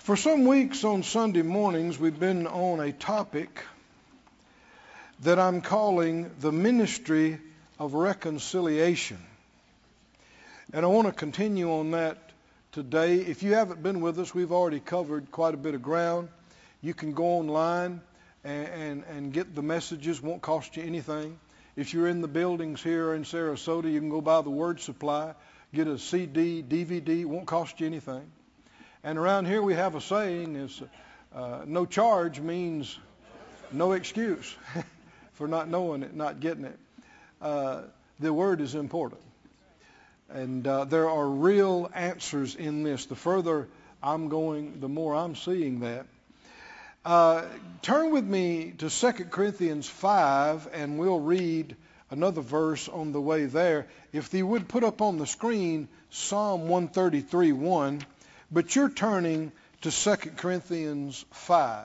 For some weeks on Sunday mornings, we've been on a topic that I'm calling the ministry of reconciliation. And I want to continue on that today. If you haven't been with us, we've already covered quite a bit of ground. You can go online and get the messages. Won't cost you anything. If you're in the buildings here in Sarasota, you can go by the Word Supply, get a CD, DVD. Won't cost you anything. And around here we have a saying is no charge means no excuse for not knowing it, not getting it. The Word is important. And there are real answers in this. The further I'm going, the more I'm seeing that. Turn with me to 2 Corinthians 5, and we'll read another verse on the way there. If you would put up on the screen Psalm 133:1, but you're turning to 2 Corinthians 5.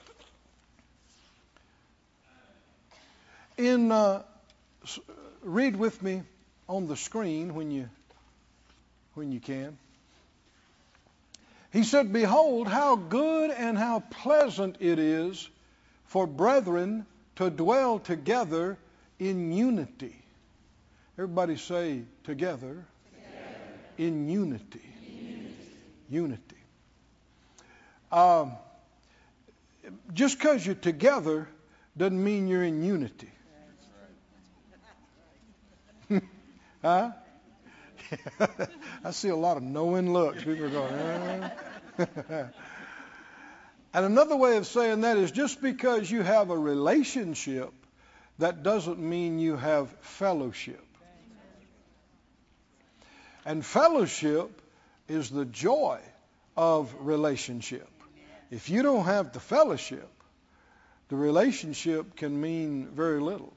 Read with me on the screen when you can. He said, "Behold, how good and how pleasant it is for brethren to dwell together in unity." Everybody say together. In unity. Unity. Just because you're together doesn't mean you're in unity. Huh? I see a lot of knowing looks. People are going, And another way of saying that is just because you have a relationship, that doesn't mean you have fellowship. And fellowship is the joy of relationship. If you don't have the fellowship, the relationship can mean very little.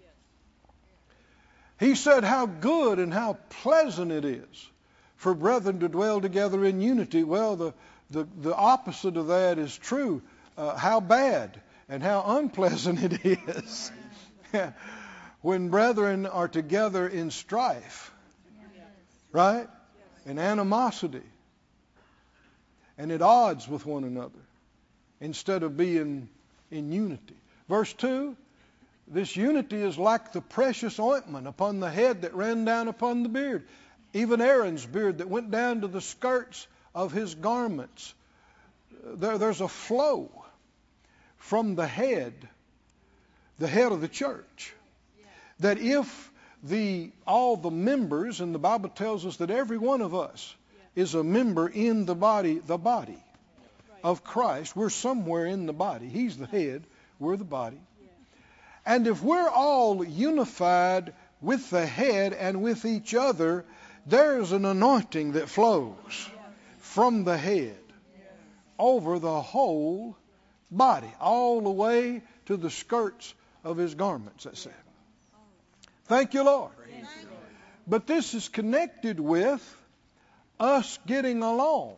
He said how good and how pleasant it is for brethren to dwell together in unity. Well, the opposite of that is true. How bad and how unpleasant it is when brethren are together in strife, right? In animosity and at odds with one another instead of being in unity. Verse 2, this unity is like the precious ointment upon the head that ran down upon the beard, even Aaron's beard that went down to the skirts of his garments. There's a flow from the head of the church, that if all the members, and the Bible tells us that every one of us is a member in the body of Christ. We're somewhere in the body. He's the head, we're the body. And if we're all unified with the head and with each other, there's an anointing that flows from the head over the whole body, all the way to the skirts of his garments, that said. Thank you, Lord. But this is connected with us getting along,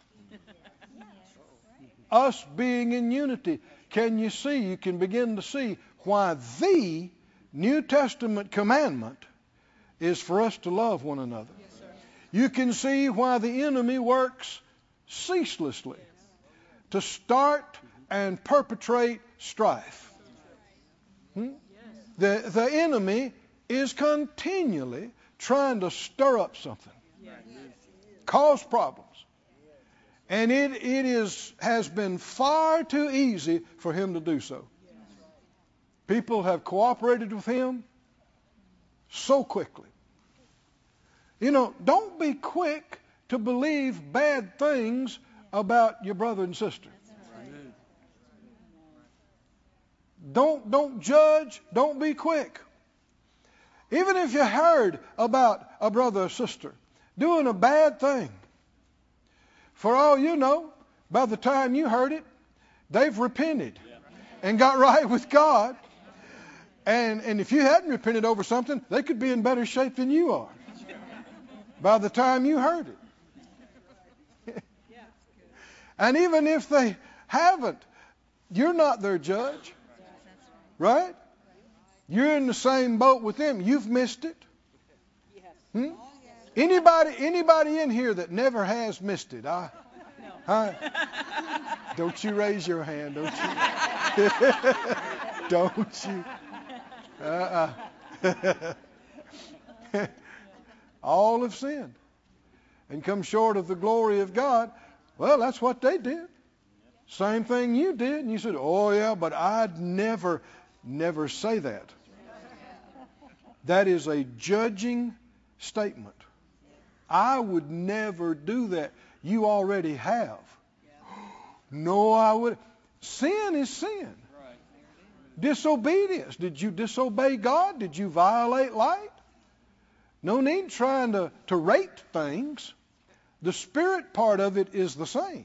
us being in unity. You can begin to see why the New Testament commandment is for us to love one another. You can see why the enemy works ceaselessly to start and perpetrate strife. The enemy is continually trying to stir up something, cause problems. And it has been far too easy for him to do so. People have cooperated with him so quickly. Don't be quick to believe bad things about your brother and sister. Don't judge. Don't be quick. Even if you heard about a brother or sister doing a bad thing, for all you know, by the time you heard it, they've repented and got right with God. And if you hadn't repented over something, they could be in better shape than you are by the time you heard it. And even if they haven't, you're not their judge, right? You're in the same boat with them. You've missed it. Anybody in here that never has missed it? Huh? Don't you raise your hand, don't you? Don't you? All have sinned and come short of the glory of God. Well, that's what they did. Same thing you did. And you said, oh, yeah, but I'd never say that. That is a judging statement. I would never do that. You already have. No, I would. Sin is sin. Disobedience. Did you disobey God? Did you violate light? No need trying to rate things. The spirit part of it is the same.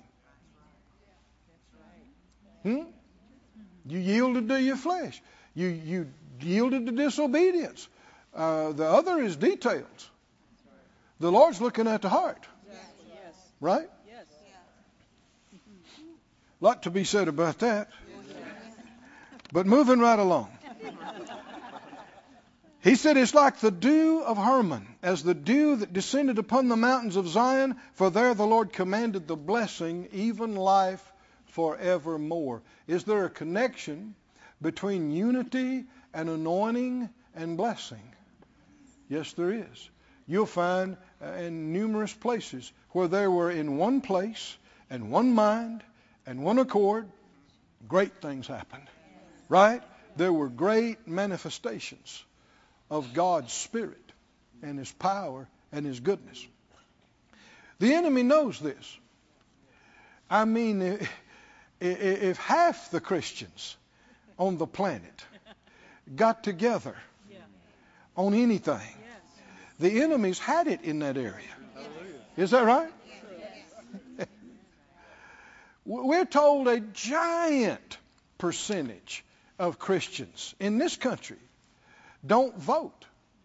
You yielded to your flesh. You yielded to disobedience. The other is details. The Lord's looking at the heart. Right? A lot to be said about that. But moving right along. He said it's like the dew of Hermon, as the dew that descended upon the mountains of Zion, for there the Lord commanded the blessing, even life forevermore. Is there a connection between unity and anointing and blessing? Yes, there is. You'll find in numerous places where they were in one place and one mind and one accord, great things happened. Right? There were great manifestations of God's Spirit and His power and His goodness. The enemy knows this. I mean, if half the Christians on the planet got together on anything, the enemy's had it in that area. Is that right? We're told a giant percentage of Christians in this country don't vote.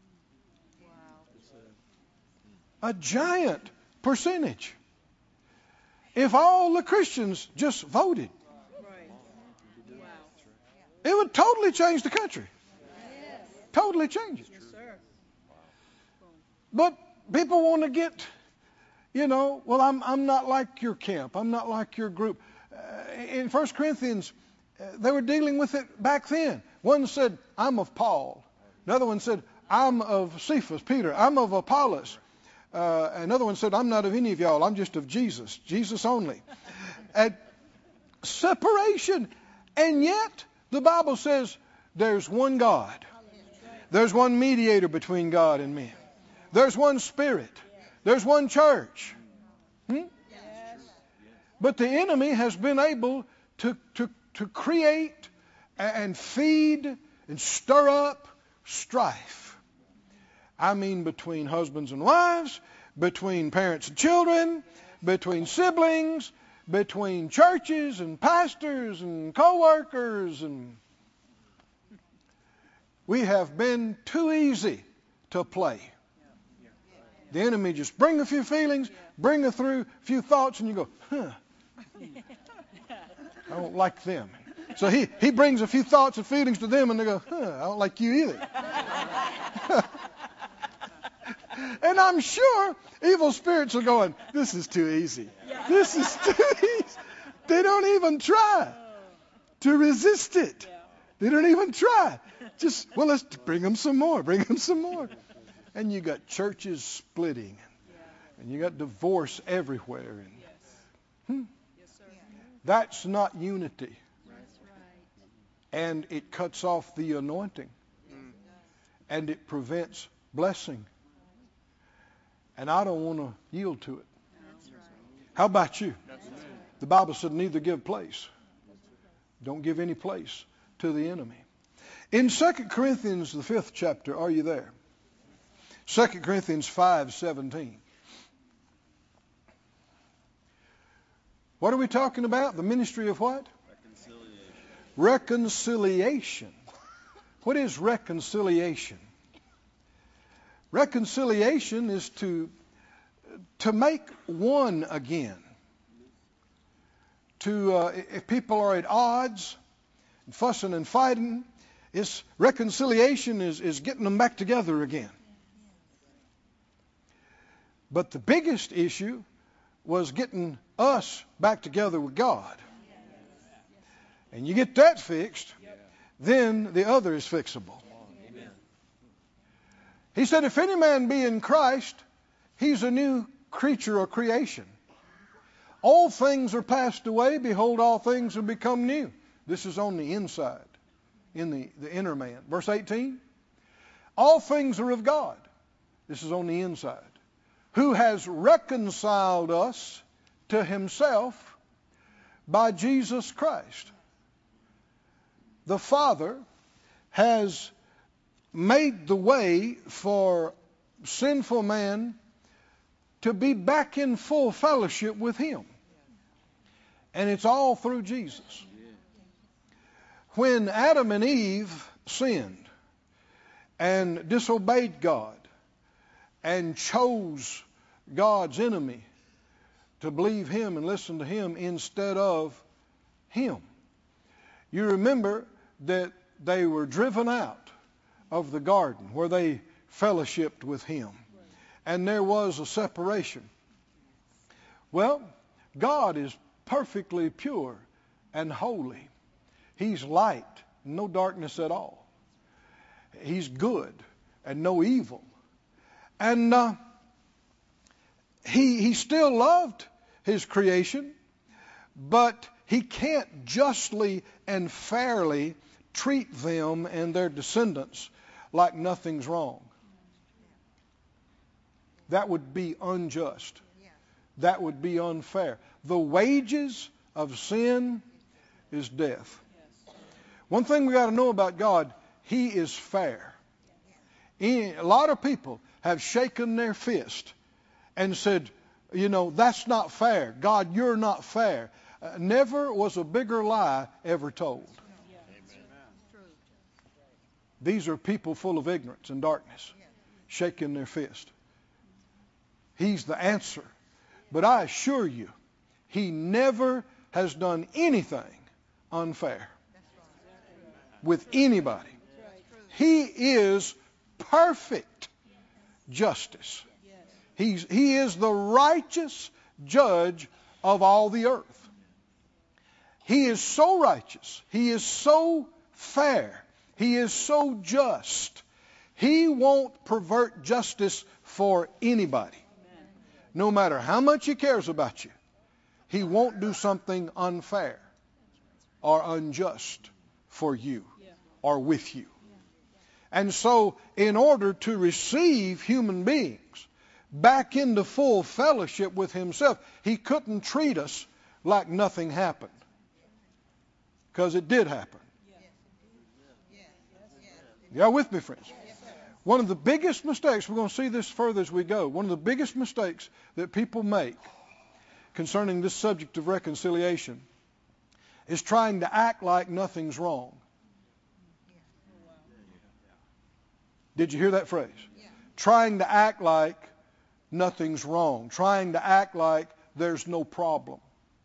A giant percentage. If all the Christians just voted, it would totally change the country. Totally change it. But people want to get, well, I'm not like your camp. I'm not like your group. In 1 Corinthians, they were dealing with it back then. One said, I'm of Paul. Another one said, I'm of Cephas, Peter. I'm of Apollos. Another one said, I'm not of any of y'all. I'm just of Jesus. Jesus only. And separation. And yet, the Bible says there's one God. There's one mediator between God and men. There's one Spirit. There's one church. But the enemy has been able to create and feed and stir up strife. I mean, between husbands and wives, between parents and children, between siblings, between churches and pastors and co-workers. And we have been too easy to play. The enemy just bring a few feelings, bring through a few thoughts, and you go, I don't like them. So he brings a few thoughts and feelings to them, and they go, I don't like you either. And I'm sure evil spirits are going, this is too easy. This is too easy. They don't even try to resist it. They don't even try. Just, let's bring them some more. Bring them some more. And you got churches splitting. And you got divorce everywhere. And, that's not unity. And it cuts off the anointing. And it prevents blessing. And I don't want to yield to it. How about you? The Bible said neither give place. Don't give any place to the enemy. In 2 Corinthians, the 5th chapter, are you there? 2 Corinthians 5:17. What are we talking about? The ministry of what? Reconciliation. What is reconciliation? Reconciliation is to make one again. If people are at odds, fussing and fighting, reconciliation is getting them back together again. But the biggest issue was getting us back together with God. And you get that fixed, then the other is fixable. He said, if any man be in Christ, he's a new creature or creation. All things are passed away. Behold, all things have become new. This is on the inside, in the inner man. Verse 18, all things are of God. This is on the inside. Who has reconciled us to himself by Jesus Christ. The Father has made the way for sinful man to be back in full fellowship with him. And it's all through Jesus. When Adam and Eve sinned and disobeyed God and chose God's enemy to believe him and listen to him instead of him, you remember that they were driven out of the garden where they fellowshiped with him. And there was a separation. Well, God is perfectly pure and holy. He's light, no darkness at all. He's good and no evil. And he still loved his creation, but he can't justly and fairly treat them and their descendants like nothing's wrong. That would be unjust. That would be unfair. The wages of sin is death. One thing we got to know about God, he is fair. A lot of people have shaken their fist and said, you know, that's not fair. God, you're not fair. Never was a bigger lie ever told. These are people full of ignorance and darkness, shaking their fist. He's the answer. But I assure you, he never has done anything unfair with anybody. He is perfect justice. He is the righteous judge of all the earth. He is so righteous. He is so fair. He is so just. He won't pervert justice for anybody. No matter how much he cares about you, he won't do something unfair or unjust for you or with you. And so, in order to receive human beings back into full fellowship with himself, he couldn't treat us like nothing happened. Because it did happen. Y'all with me, friends? One of the biggest mistakes, we're going to see this further as we go, one of the biggest mistakes that people make concerning this subject of reconciliation is trying to act like nothing's wrong. Did you hear that phrase? Trying to act like nothing's wrong. Trying to act like there's no problem.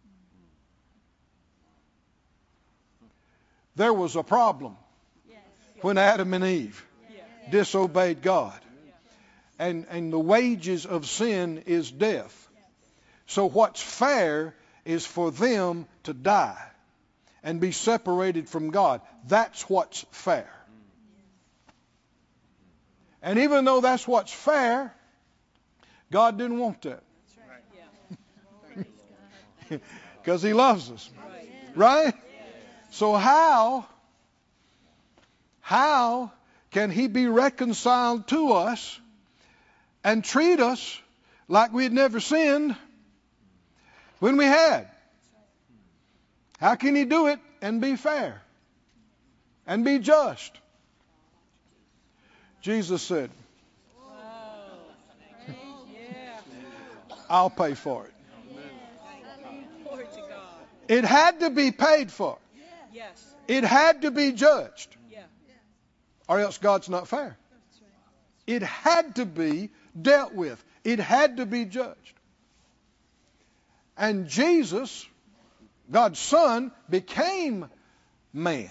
There was a problem when Adam and Eve disobeyed God. And the wages of sin is death. So what's fair is for them to die and be separated from God. That's what's fair. And even though that's what's fair, God didn't want that. Because he loves us. Right? So how can he be reconciled to us and treat us like we had never sinned when we had? How can he do it and be fair and be just? Jesus said, I'll pay for it. It had to be paid for. It had to be judged. Or else God's not fair. It had to be dealt with. It had to be judged. And Jesus, God's Son, became man.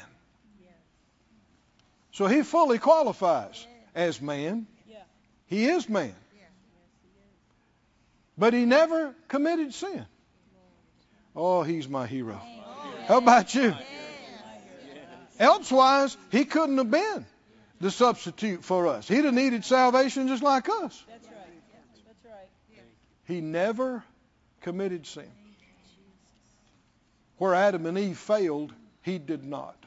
So he fully qualifies as man. He is man. But he never committed sin. Oh, he's my hero. How about you? Elsewise, he couldn't have been the substitute for us. He'd have needed salvation just like us. That's right. That's right. He never committed sin. Where Adam and Eve failed, he did not.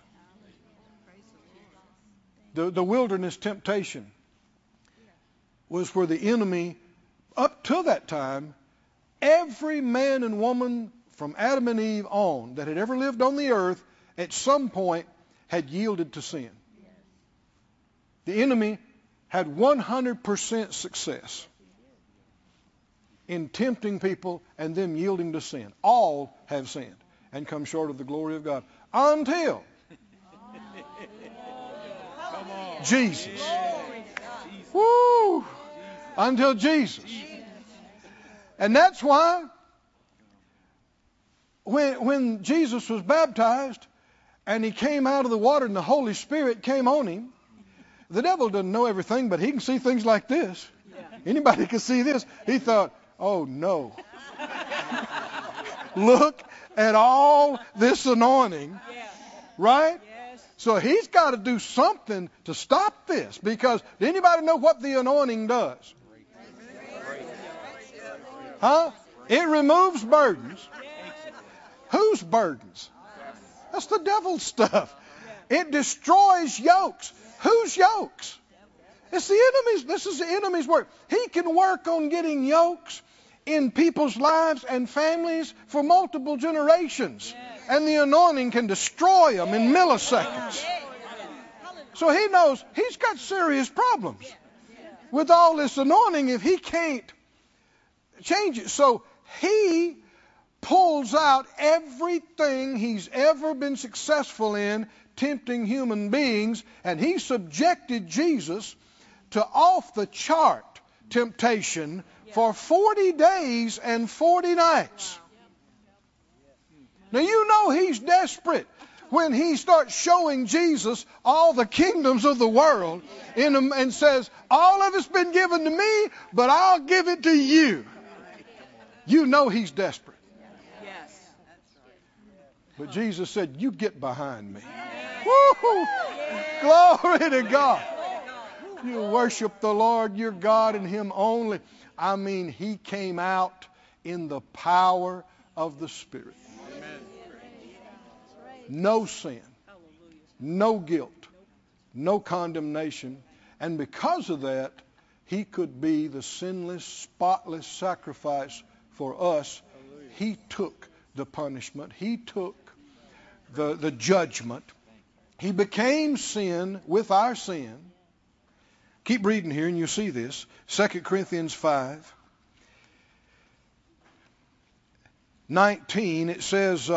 The wilderness temptation was where the enemy, up to that time, every man and woman from Adam and Eve on that had ever lived on the earth at some point had yielded to sin. The enemy had 100% success in tempting people and them yielding to sin. All have sinned and come short of the glory of God. Until Jesus. Woo! Until Jesus. And that's why when Jesus was baptized and he came out of the water and the Holy Spirit came on him, the devil doesn't know everything, but he can see things like this. Anybody can see this. He thought, oh no. Look at all this anointing. Right? So he's got to do something to stop this, because does anybody know what the anointing does? Huh? It removes burdens. Whose burdens? That's the devil's stuff. It destroys yokes. Whose yokes? It's the enemy's. This is the enemy's work. He can work on getting yokes in people's lives and families for multiple generations. And the anointing can destroy them in milliseconds. So he knows he's got serious problems with all this anointing if he can't change it. So he pulls out everything he's ever been successful in tempting human beings, and he subjected Jesus to off-the-chart temptation for 40 days and 40 nights. Now you know he's desperate when he starts showing Jesus all the kingdoms of the world and says, all of it's been given to me, but I'll give it to you. You know he's desperate. But Jesus said, you get behind me. Woo! Glory to God. You worship the Lord your God and him only. I mean, he came out in the power of the Spirit. No sin, no guilt, no condemnation. And because of that, he could be the sinless, spotless sacrifice for us. He took the punishment. He took the judgment. He became sin with our sin. Keep reading here and you'll see this. 2 Corinthians 5:19, it says,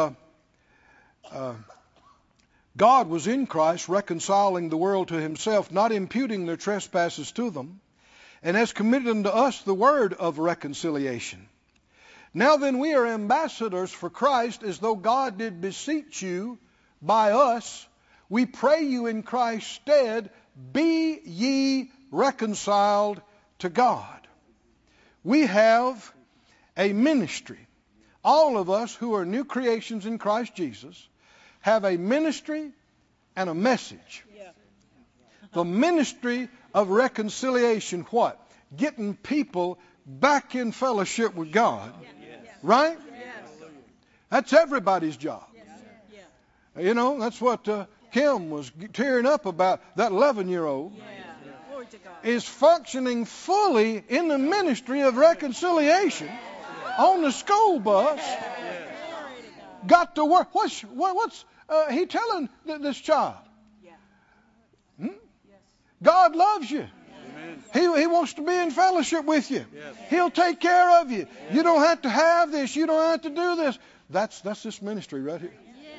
God was in Christ reconciling the world to himself, not imputing their trespasses to them, and has committed unto us the word of reconciliation. Now then we are ambassadors for Christ, as though God did beseech you by us. We pray you in Christ's stead, be ye reconciled to God. We have a ministry. All of us who are new creations in Christ Jesus have a ministry and a message. The ministry of reconciliation, what? Getting people back in fellowship with God. Right? That's everybody's job. You know, that's what Kim was tearing up about. That 11-year-old is functioning fully in the ministry of reconciliation on the school bus. Got to work. What's he telling this child? God loves you. He wants to be in fellowship with you. He'll take care of you. You don't have to have this. You don't have to do this. That's this ministry right here.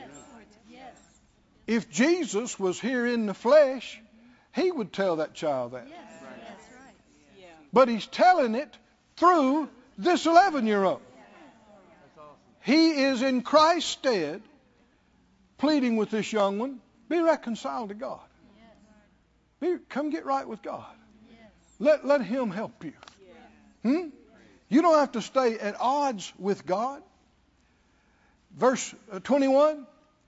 If Jesus was here in the flesh, he would tell that child that. But he's telling it through this 11-year-old. He is in Christ's stead, pleading with this young one, be reconciled to God. Come get right with God. Let him help you. You don't have to stay at odds with God. Verse 21,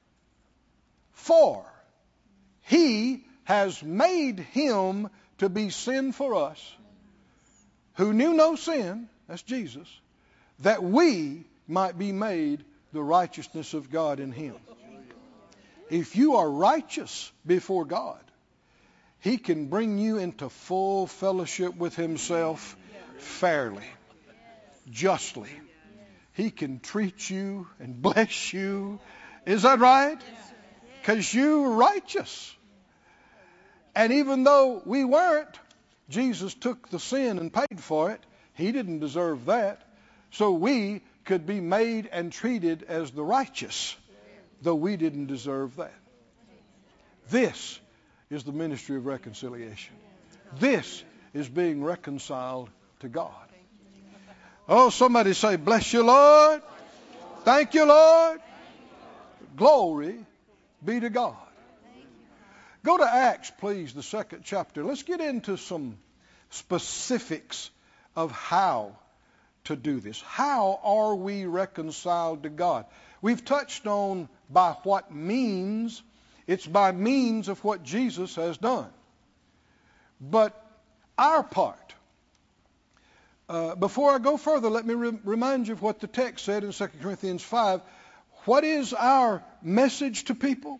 for he has made him to be sin for us, who knew no sin, that's Jesus, that we might be made the righteousness of God in him. If you are righteous before God, he can bring you into full fellowship with himself fairly, justly. He can treat you and bless you. Is that right? Because you're righteous. And even though we weren't, Jesus took the sin and paid for it. He didn't deserve that. So we could be made and treated as the righteous, though we didn't deserve that. This is the ministry of reconciliation. This is being reconciled to God. Oh, somebody say, bless you, Lord. Thank you, Lord. Glory be to God. Go to Acts, please, the 2nd chapter. Let's get into some specifics of how to do this. How are we reconciled to God? We've touched on by what means. It's by means of what Jesus has done. But our part, before I go further, let me remind you of what the text said in 2 Corinthians 5. What is our message to people?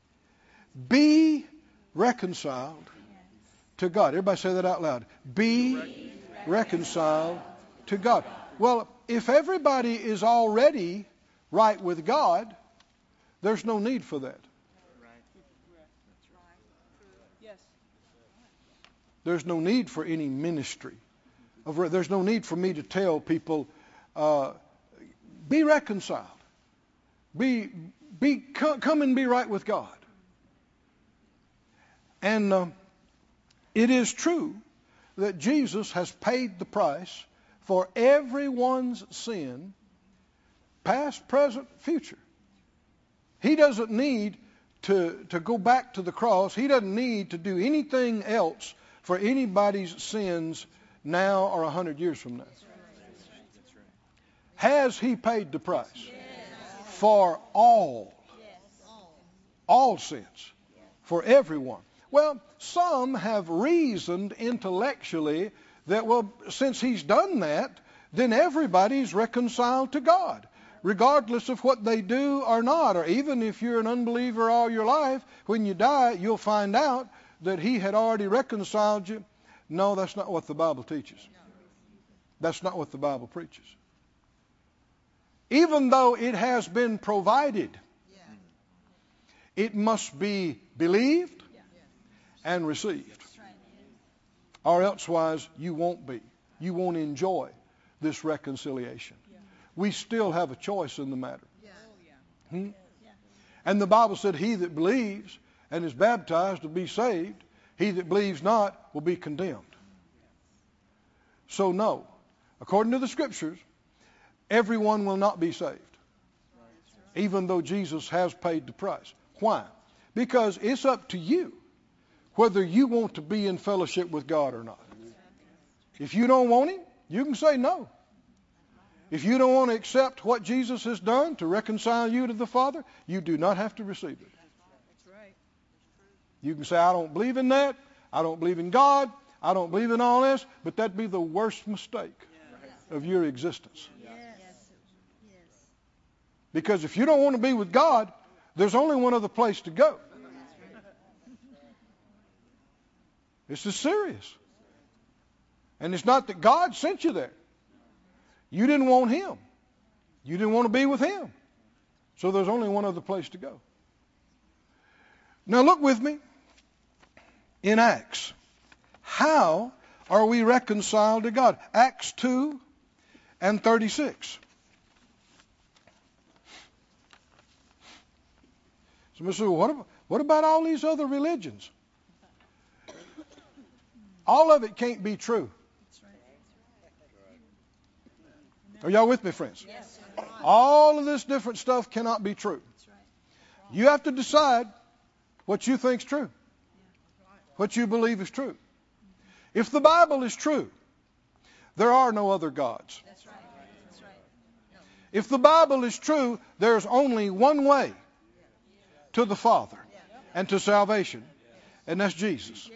Be reconciled to God. Everybody say that out loud. Be reconciled to God. Well, if everybody is already right with God, there's no need for that. There's no need for any ministry. There's no need for me to tell people, be reconciled. Come and be right with God. And it is true that Jesus has paid the price for everyone's sin, past, present, future. He doesn't need to go back to the cross. He doesn't need to do anything else for anybody's sins now or 100 years from now. Has he paid the price? For all sins, for everyone. Well, some have reasoned intellectually that, well, since he's done that, then everybody's reconciled to God, regardless of what they do or not. Or even if you're an unbeliever all your life, when you die, you'll find out that he had already reconciled you. No, that's not what the Bible teaches. That's not what the Bible preaches. Even though it has been provided, it must be believed and received. Or elsewise, you won't enjoy this reconciliation. We still have a choice in the matter. And the Bible said, he that believes and is baptized will be saved. He that believes not will be condemned. So no, according to the Scriptures, everyone will not be saved, even though Jesus has paid the price. Why? Because it's up to you whether you want to be in fellowship with God or not. If you don't want him, you can say no. If you don't want to accept what Jesus has done to reconcile you to the Father, you do not have to receive it. You can say, I don't believe in that. I don't believe in God. I don't believe in all this. But that'd be the worst mistake of your existence. Because if you don't want to be with God, there's only one other place to go. This is serious. And it's not that God sent you there. You didn't want him. You didn't want to be with him. So there's only one other place to go. Now look with me in Acts. How are we reconciled to God? Acts 2 and 36. Somebody said, what about all these other religions? All of it can't be true. Are y'all with me, friends? Yes. All of this different stuff cannot be true. You have to decide what you think is true, what you believe is true. If the Bible is true, There are no other gods. That's right. That's right. No. If the Bible is true, there's only one way to the Father and to salvation, and that's Jesus.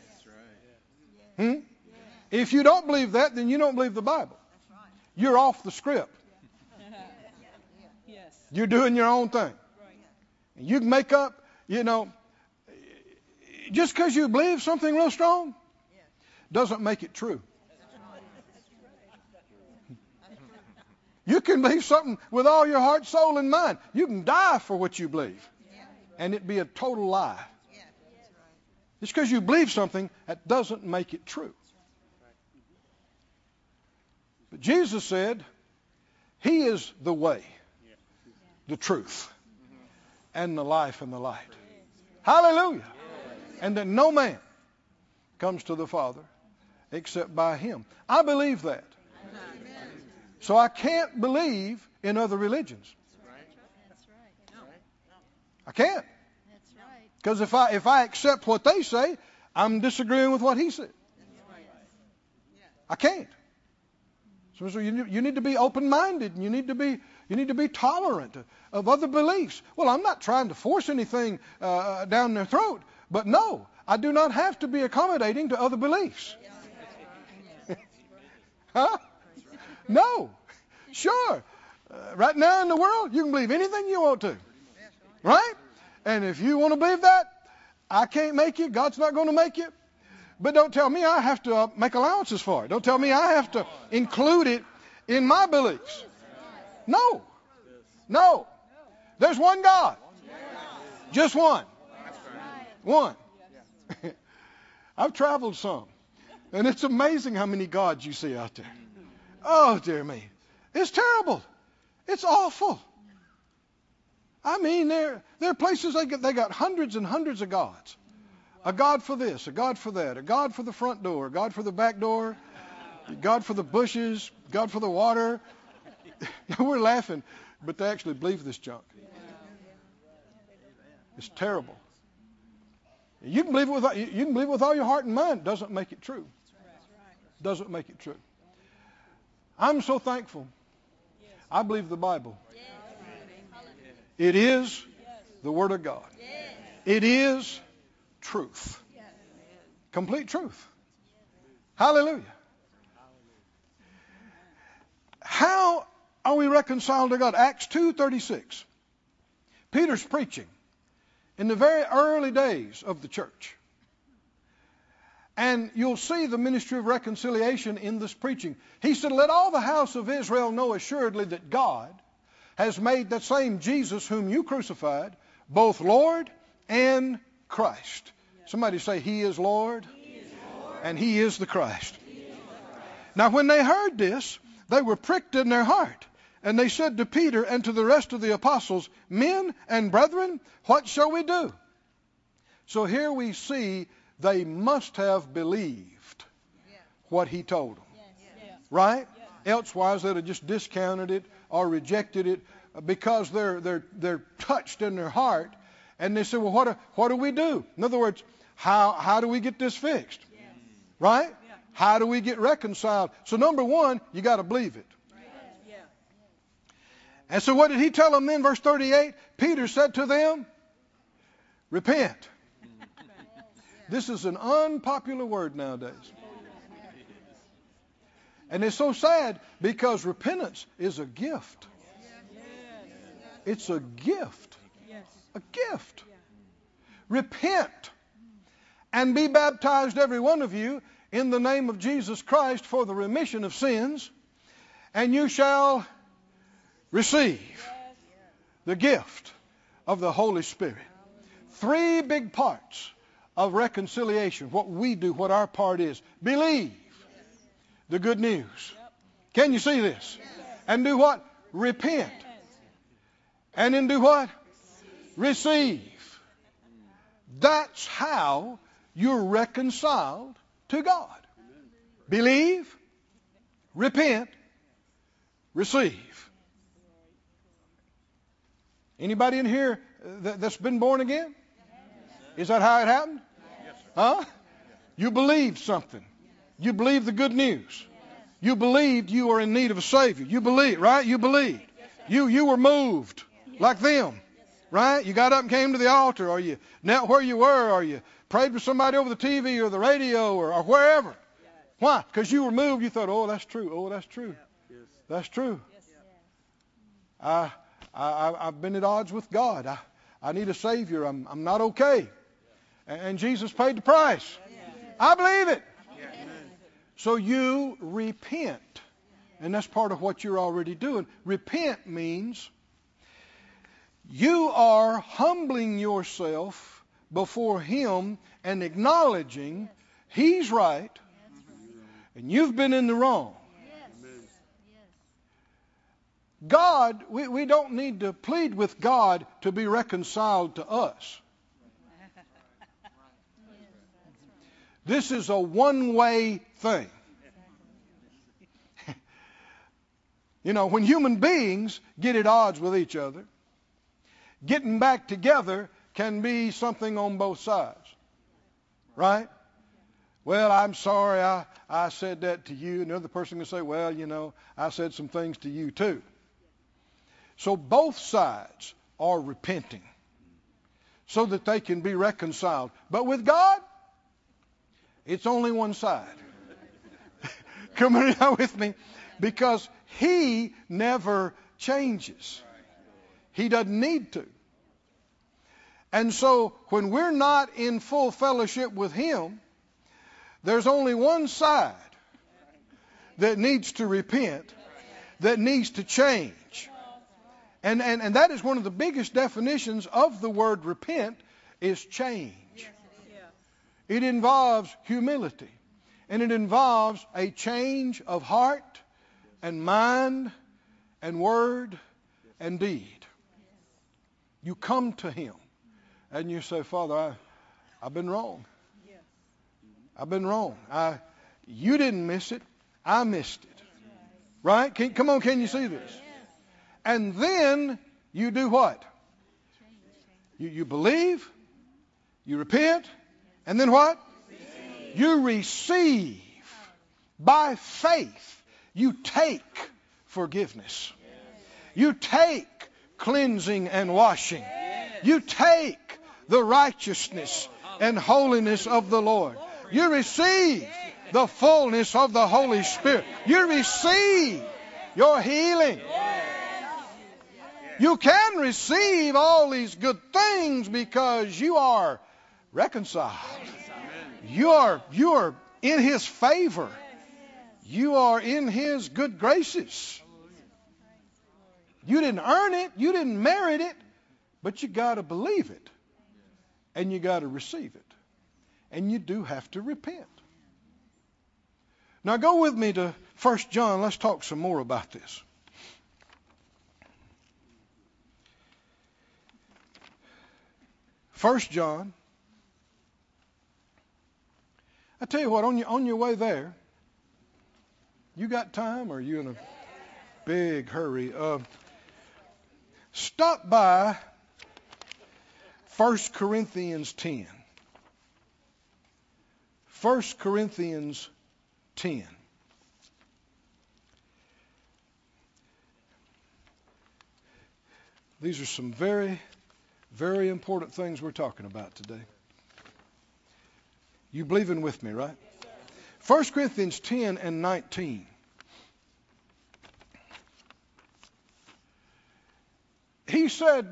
If you don't believe that, then you don't believe the Bible. You're off the script. Yes. You're doing your own thing. You can make up, just because you believe something real strong doesn't make it true. You can believe something with all your heart, soul, and mind. You can die for what you believe, and it be a total lie. Just because you believe something, that doesn't make it true. But Jesus said, He is the way, the truth, and the life and the light. Hallelujah. And that no man comes to the Father except by Him. I believe that. So I can't believe in other religions. I can't. Because if I accept what they say, I'm disagreeing with what He said. I can't. So you need to be open-minded, and you need to be tolerant of other beliefs. Well, I'm not trying to force anything down their throat, but no, I do not have to be accommodating to other beliefs. Huh? No. Sure. Right now in the world, you can believe anything you want to. Right? And if you want to believe that, I can't make you. God's not going to make you. But don't tell me I have to make allowances for it. Don't tell me I have to include it in my beliefs. No. No. There's one God. Just one. One. I've traveled some. And it's amazing how many gods you see out there. Oh, dear me. It's terrible. It's awful. I mean, there are places they got hundreds and hundreds of gods. A God for this, a God for that, a God for the front door, a God for the back door, a God for the bushes, God for the water. We're laughing, but they actually believe this junk. It's terrible. You can believe it with all your heart and mind. Doesn't make it true. Doesn't make it true. I'm so thankful. I believe the Bible. It is the Word of God. It is truth. Complete truth. Hallelujah. How are we reconciled to God? Acts 2:36. Peter's preaching in the very early days of the church. And you'll see the ministry of reconciliation in this preaching. He said, let all the house of Israel know assuredly that God has made that same Jesus whom you crucified, both Lord and Christ. Somebody say, He is Lord, and He is the Christ. Now when they heard this, they were pricked in their heart. And they said to Peter and to the rest of the apostles, men and brethren, what shall we do? So here we see they must have believed what he told them. Right? Elsewise they'd have just discounted it or rejected it because they're touched in their heart. And they say, well, what do we do? In other words, how do we get this fixed? Right? How do we get reconciled? So number one, you got to believe it. And so what did he tell them then? Verse 38, Peter said to them, repent. This is an unpopular word nowadays. And it's so sad because repentance is a gift. It's a gift. A gift. Repent and be baptized, every one of you, in the name of Jesus Christ for the remission of sins, and you shall receive the gift of the Holy Spirit. Three big parts of reconciliation. What we do, what our part is. Believe the good news. Can you see this? And do what? Repent. And then do what? Receive. That's how you're reconciled to God. Believe, repent, receive. Anybody in here that's been born again? Is that how it happened? Huh? You believed something. You believed the good news. You believed you were in need of a Savior. You believed, right? You believed. You were moved like them, right? You got up and came to the altar, or you knelt where you were, or you prayed with somebody over the TV or the radio or wherever. Why? Because you were moved. You thought, oh, that's true. Oh, that's true. That's true. I've been at odds with God. I need a Savior. I'm not okay. And Jesus paid the price. I believe it. So you repent. And that's part of what you're already doing. Repent means you are humbling yourself before Him and acknowledging He's right and you've been in the wrong. God, we don't need to plead with God to be reconciled to us. This is a one-way thing. You know, when human beings get at odds with each other, getting back together can be something on both sides. Right? Well, I'm sorry I said that to you. And the other person can say, well, you know, I said some things to you too. So both sides are repenting so that they can be reconciled. But with God, it's only one side. Come on now with me. Because He never changes. He doesn't need to. And so when we're not in full fellowship with Him, there's only one side that needs to repent, that needs to change. And that is one of the biggest definitions of the word repent is change. It involves humility. And it involves a change of heart and mind and word and deed. You come to Him and you say, Father, I've been wrong. I've been wrong. You didn't miss it. I missed it. Right? Come on, can you see this? And then you do what? You believe, you repent, and then what? You receive. By faith, you take forgiveness. You take cleansing and washing. You take the righteousness and holiness of the Lord. You receive the fullness of the Holy Spirit. You receive your healing. You can receive all these good things because you are reconciled. You are in His favor. You are in His good graces. You didn't earn it. You didn't merit it. But you got to believe it. And you got to receive it. And you do have to repent. Now go with me to 1 John. Let's talk some more about this. 1 John. I tell you what, on your way there, you got time or are you in a big hurry? Stop by 1 Corinthians 10. 1 Corinthians 10. These are some very, very important things we're talking about today. You believing with me, right? 1 Corinthians 10 and 19. He said,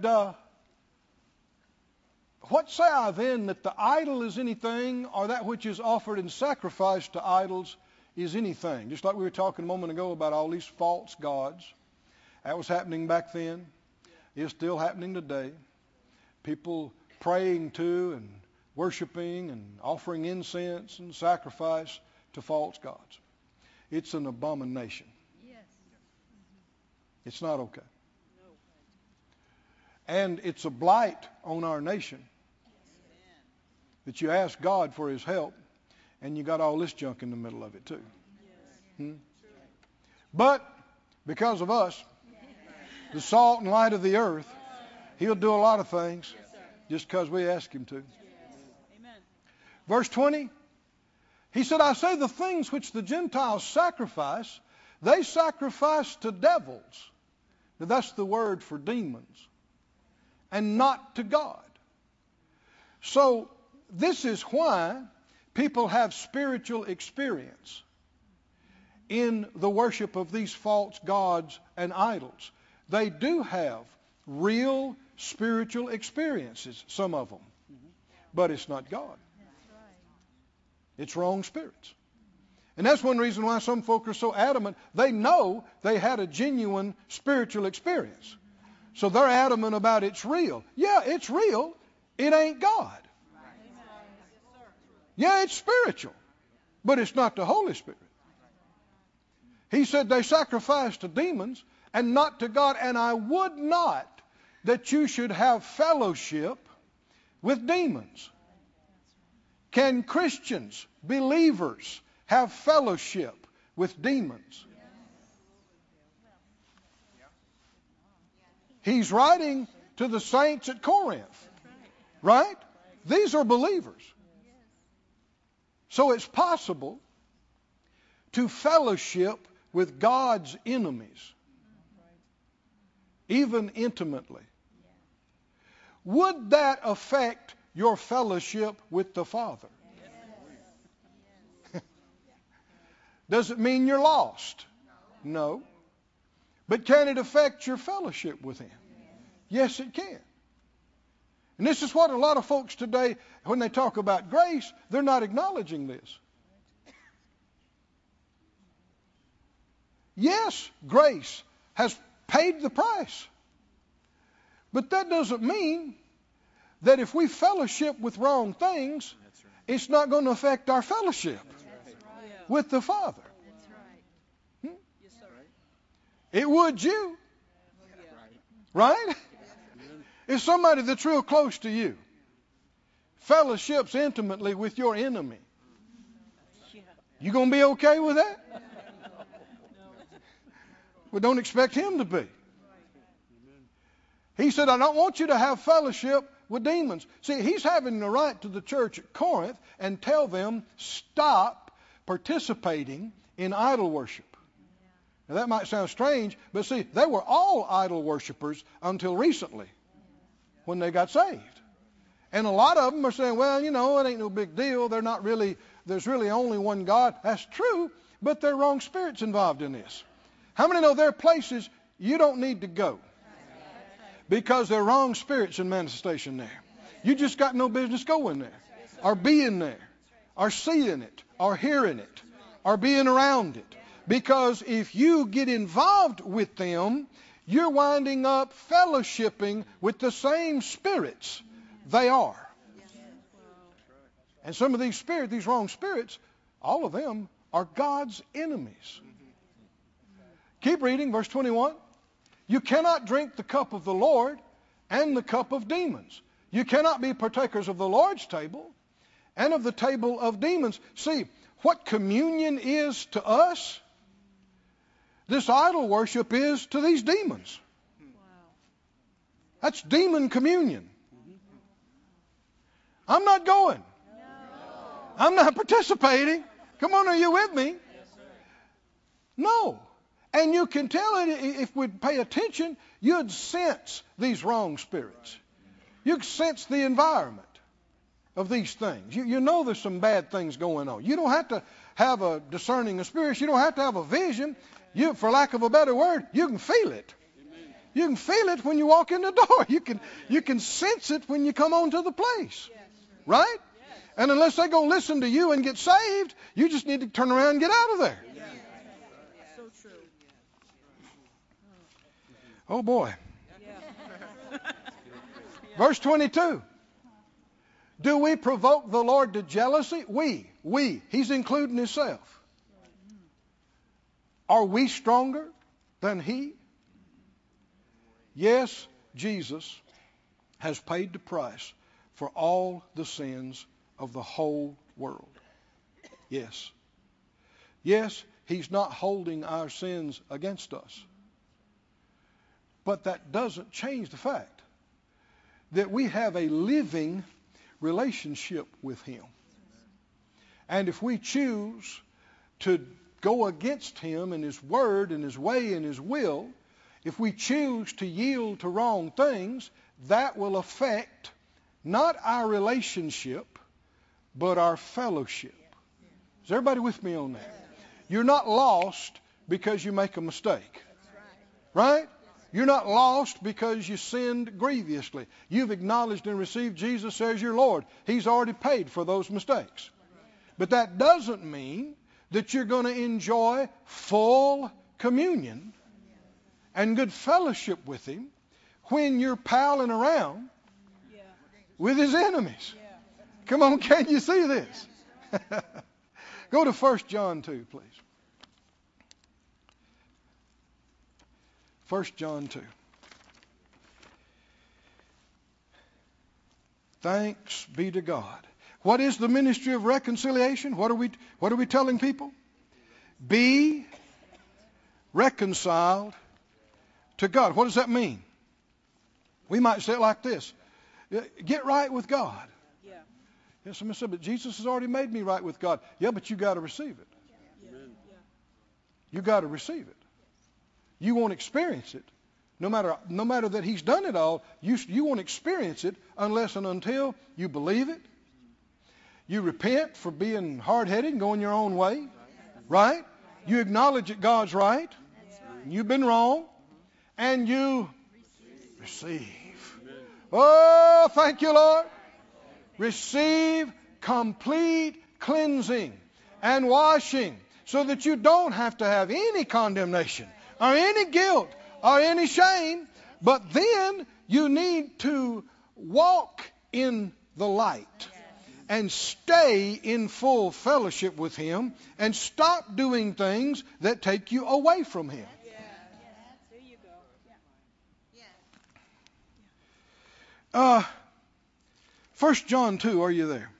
what say I then, that the idol is anything, or that which is offered in sacrifice to idols is anything? Just like we were talking a moment ago about all these false gods. That was happening back then. It's still happening today. People praying to and worshiping and offering incense and sacrifice to false gods. It's an abomination. Yes. It's not okay. And it's a blight on our nation that you ask God for His help and you got all this junk in the middle of it too. But because of us, the salt and light of the earth, He'll do a lot of things just because we ask Him to. Verse 20, He said, I say the things which the Gentiles sacrifice, they sacrifice to devils. Now, that's the word for demons. And not to God. So this is why people have spiritual experience in the worship of these false gods and idols. They do have real spiritual experiences, some of them. But it's not God. It's wrong spirits. And that's one reason why some folk are so adamant. They know they had a genuine spiritual experience. So they're adamant about it's real. Yeah, it's real. It ain't God. Yeah, it's spiritual. But it's not the Holy Spirit. He said they sacrifice to demons and not to God. And I would not that you should have fellowship with demons. Can Christians, believers, have fellowship with demons? He's writing to the saints at Corinth, right? These are believers. So it's possible to fellowship with God's enemies, even intimately. Would that affect your fellowship with the Father? Does it mean you're lost? No. But can it affect your fellowship with Him? Yes, it can. And this is what a lot of folks today, when they talk about grace, they're not acknowledging this. Yes, grace has paid the price. But that doesn't mean that if we fellowship with wrong things, it's not going to affect our fellowship with the Father. It would you. Right? If somebody that's real close to you fellowships intimately with your enemy, you going to be okay with that? Well, don't expect him to be. He said, I don't want you to have fellowship with demons. See, he's having to write to the church at Corinth and tell them, stop participating in idol worship. Now, that might sound strange, but see, they were all idol worshipers until recently when they got saved. And a lot of them are saying, well, you know, it ain't no big deal. There's really only one God. That's true, but there are wrong spirits involved in this. How many know there are places you don't need to go because there are wrong spirits in manifestation there? You just got no business going there, or being there, or seeing it, or hearing it, or being around it. Because if you get involved with them, you're winding up fellowshipping with the same spirits they are. And some of these spirits, these wrong spirits, all of them are God's enemies. Keep reading, verse 21. You cannot drink the cup of the Lord and the cup of demons. You cannot be partakers of the Lord's table and of the table of demons. See, what communion is to us, this idol worship is to these demons. That's demon communion. I'm not going. I'm not participating. Come on, are you with me? No. And you can tell it, if we'd pay attention, you'd sense these wrong spirits. You'd sense the environment of these things. You know there's some bad things going on. You don't have to have a discerning of spirits. You don't have to have a vision. You, for lack of a better word, you can feel it. You can feel it when you walk in the door. You can sense it when you come onto the place. Right? And unless they're going to listen to you and get saved, you just need to turn around and get out of there. So true. Oh boy. Verse 22. Do we provoke the Lord to jealousy? We. He's including himself. Are we stronger than he? Yes, Jesus has paid the price for all the sins of the whole world. Yes. Yes, he's not holding our sins against us. But that doesn't change the fact that we have a living relationship with him. And if we choose to go against Him and His Word and His way and His will, if we choose to yield to wrong things, that will affect not our relationship, but our fellowship. Is everybody with me on that? You're not lost because you make a mistake. Right? You're not lost because you sinned grievously. You've acknowledged and received Jesus as your Lord. He's already paid for those mistakes. But that doesn't mean that you're going to enjoy full communion and good fellowship with Him when you're palling around with His enemies. Come on, can you see this? Go to 1 John 2, please. 1 John 2. Thanks be to God. What is the ministry of reconciliation? What are we telling people? Be reconciled to God. What does that mean? We might say it like this. Get right with God. Yes, somebody said, but Jesus has already made me right with God. Yeah, but you got to receive it. You got to receive it. You won't experience it. No matter that He's done it all, you won't experience it unless and until you believe it. You repent for being hard-headed and going your own way. Right? You acknowledge that God's right. You've been wrong. And you receive. Oh, thank you, Lord. Receive complete cleansing and washing so that you don't have to have any condemnation or any guilt or any shame. But then you need to walk in the light and stay in full fellowship with Him and stop doing things that take you away from Him. There you go. 1 John 2, are you there?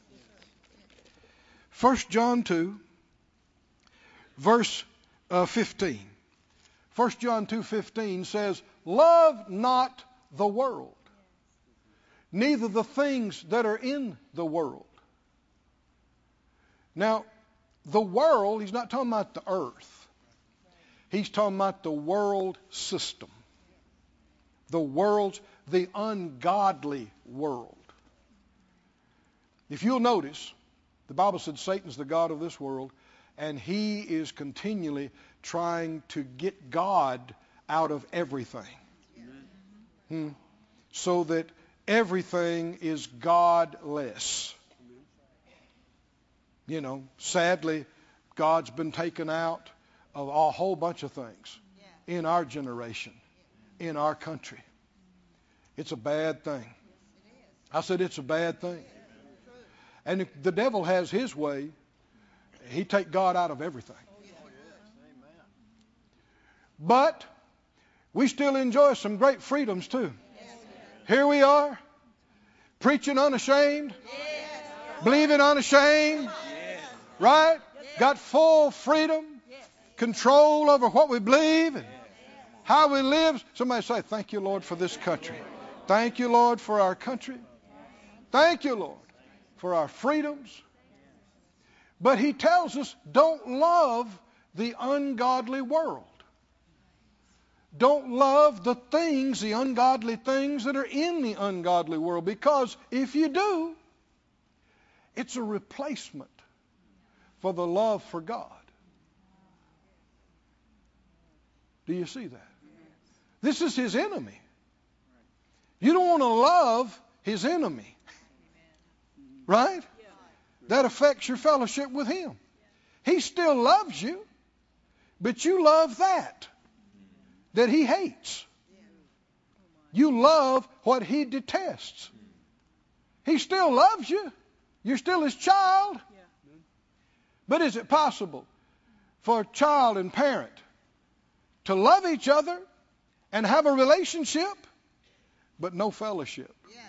1 John 2, verse 15. 1 John 2:15 says, love not the world, neither the things that are in the world. Now, the world, he's not talking about the earth. He's talking about the world system. The ungodly world. If you'll notice, the Bible said Satan's the god of this world, and he is continually trying to get God out of everything. So that everything is godless. You know, sadly, God's been taken out of a whole bunch of things in our generation, in our country. It's a bad thing. I said it's a bad thing. And if the devil has his way, he'd take God out of everything. But we still enjoy some great freedoms too. Here we are, preaching unashamed, believing unashamed, right? Got full freedom, control over what we believe and how we live. Somebody say, thank you, Lord, for this country. Thank you, Lord, for our country. Thank you, Lord, for our freedoms. But He tells us, don't love the ungodly world. Don't love the things, the ungodly things that are in the ungodly world. Because if you do, it's a replacement for the love for God. Do you see that? This is His enemy. You don't want to love His enemy. Right? That affects your fellowship with Him. He still loves you, but you love that He hates. You love what He detests. He still loves you. You're still His child. But is it possible for a child and parent to love each other and have a relationship, but no fellowship?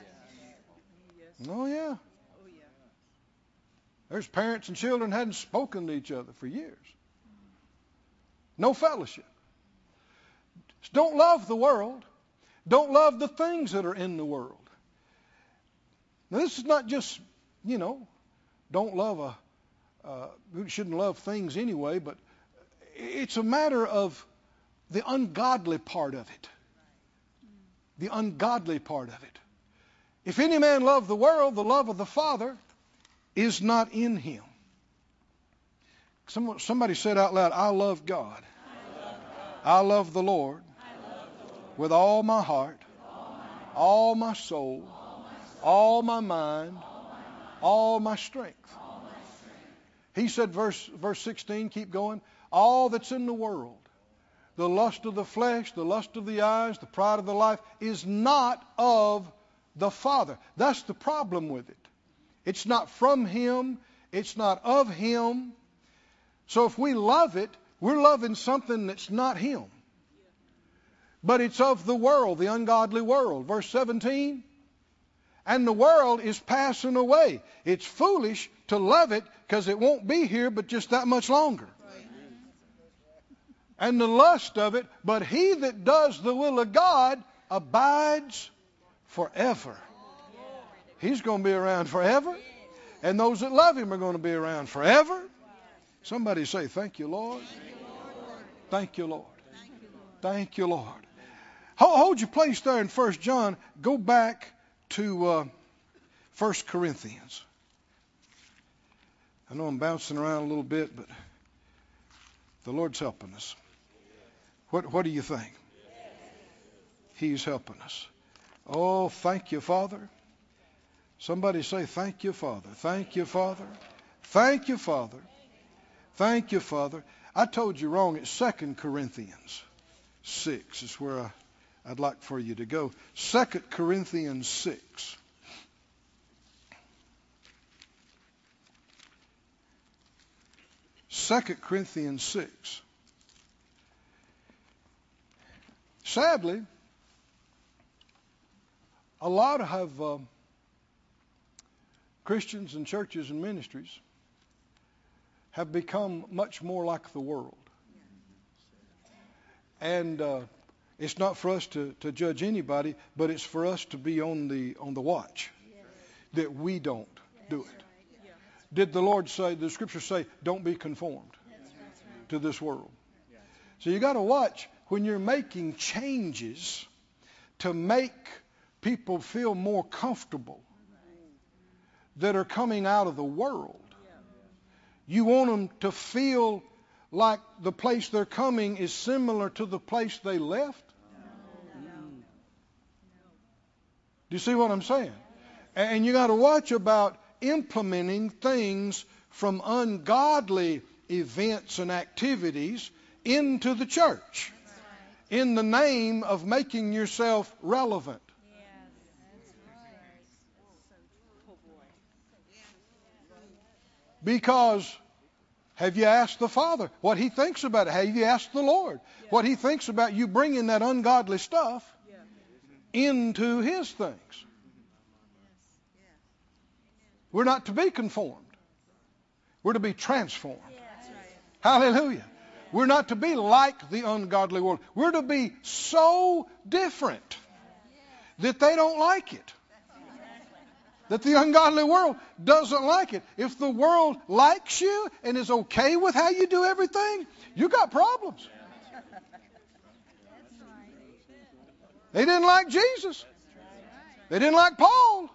Oh, yeah. There's parents and children hadn't spoken to each other for years. No fellowship. Don't love the world. Don't love the things that are in the world. Now, this is not just, don't love We shouldn't love things anyway, but it's a matter of the ungodly part of it. The ungodly part of it. If any man love the world, the love of the Father is not in him. Somebody said out loud, I love God. I love the Lord with all my heart, all my soul, all my mind, all my strength. He said, verse 16, keep going, all that's in the world, the lust of the flesh, the lust of the eyes, the pride of the life, is not of the Father. That's the problem with it. It's not from Him. It's not of Him. So if we love it, we're loving something that's not Him. But it's of the world, the ungodly world. Verse 17, and the world is passing away. It's foolish to love it because it won't be here but just that much longer. And the lust of it, but he that does the will of God abides forever. He's going to be around forever. And those that love him are going to be around forever. Somebody say, thank you, Lord. Thank you, Lord. Thank you, Lord. Hold your place there in 1 John. Go back to 1 Corinthians. I know I'm bouncing around a little bit, but the Lord's helping us. What do you think? He's helping us. Oh, thank you, Father. Somebody say, thank you, Father. Thank you, Father. Thank you, Father. Thank you, Father. I told you wrong. It's 2 Corinthians 6 is where I'd like for you to go. 2 Corinthians 6. Second Corinthians 6. Sadly, a lot of Christians and churches and ministries have become much more like the world. And it's not for us to judge anybody, but it's for us to be on the watch that we don't do it. Did the Lord say, the Scripture say, don't be conformed to this world? So you got to watch when you're making changes to make people feel more comfortable that are coming out of the world. You want them to feel like the place they're coming is similar to the place they left? Do you see what I'm saying? And you got to watch about implementing things from ungodly events and activities into the church in the name of making yourself relevant. Because have you asked the Father what He thinks about it? Have you asked the Lord what He thinks about you bringing that ungodly stuff into His things? We're not to be conformed. We're to be transformed. Hallelujah. We're not to be like the ungodly world. We're to be so different that they don't like it. That the ungodly world doesn't like it. If the world likes you and is okay with how you do everything, you got problems. They didn't like Jesus. They didn't like Paul.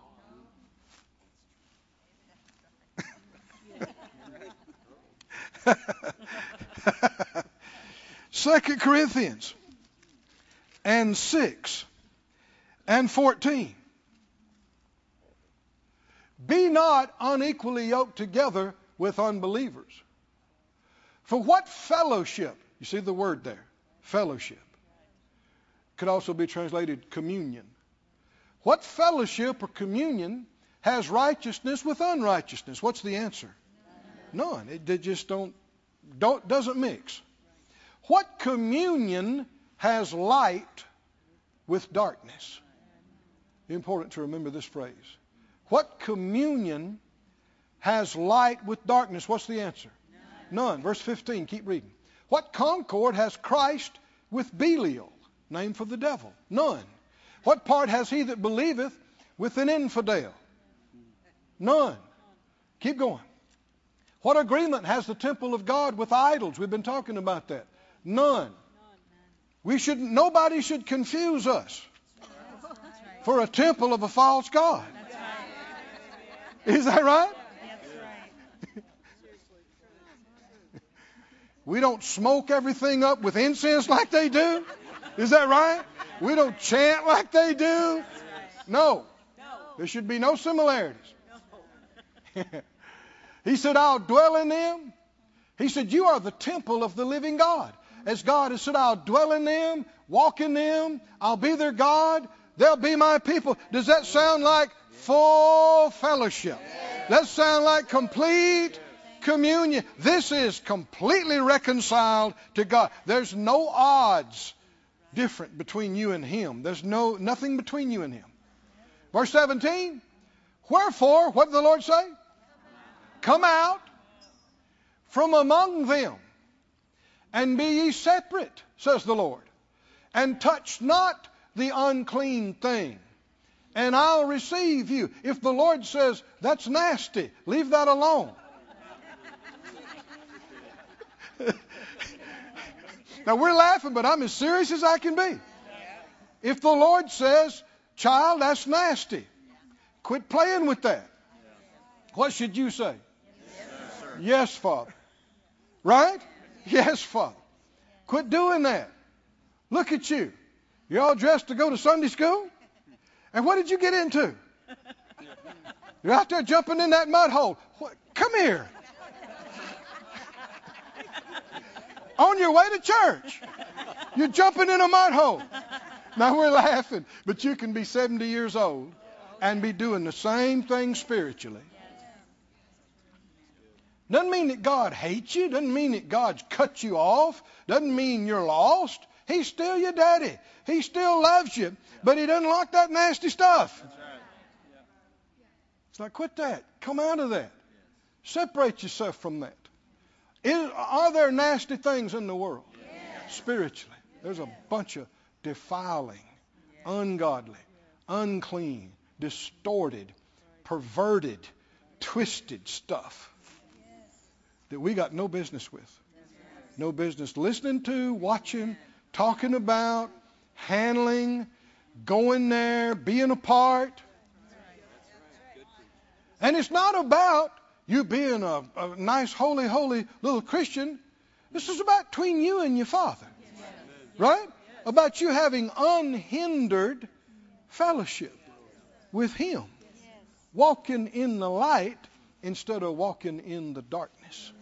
Second Corinthians and 6 and 14. Be not unequally yoked together with unbelievers. For what fellowship, you see the word there, fellowship, could also be translated communion. What fellowship or communion has righteousness with unrighteousness? What's the answer? None. It just doesn't mix. What communion has light with darkness? Important to remember this phrase. What communion has light with darkness? What's the answer? None. Verse 15, keep reading. What concord has Christ with Belial, name for the devil? None. What part has he that believeth with an infidel? None. Keep going. What agreement has the temple of God with idols? We've been talking about that. None. Nobody should confuse us for a temple of a false god. Is that right? We don't smoke everything up with incense like they do. Is that right? We don't chant like they do. No. There should be no similarities. He said, I'll dwell in them. He said, you are the temple of the living God. As God has said, I'll dwell in them, walk in them, I'll be their God, they'll be my people. Does that sound like full fellowship? That sound like complete communion. This is completely reconciled to God. There's no odds different between you and Him. There's nothing between you and Him. Verse 17, wherefore, what did the Lord say? Come out from among them, and be ye separate, says the Lord, and touch not the unclean thing, and I'll receive you. If the Lord says, that's nasty, leave that alone. Now we're laughing, but I'm as serious as I can be. If the Lord says, child, that's nasty, quit playing with that. What should you say? Yes, Father. Right? Yes, Father. Quit doing that. Look at you. You're all dressed to go to Sunday school? And what did you get into? You're out there jumping in that mud hole. Come here. On your way to church, you're jumping in a mud hole. Now we're laughing, but you can be 70 years old and be doing the same thing spiritually. Doesn't mean that God hates you. Doesn't mean that God's cut you off. Doesn't mean you're lost. He's still your daddy. He still loves you. But He doesn't like that nasty stuff. It's like, quit that. Come out of that. Separate yourself from that. Are there nasty things in the world? Spiritually. There's a bunch of defiling, ungodly, unclean, distorted, perverted, twisted stuff that we got no business with. No business listening to, watching, talking about, handling, going there, being a part. And it's not about you being a nice, holy little Christian. This is about between you and your Father. Right? About you having unhindered fellowship with Him. Walking in the light instead of walking in the darkness.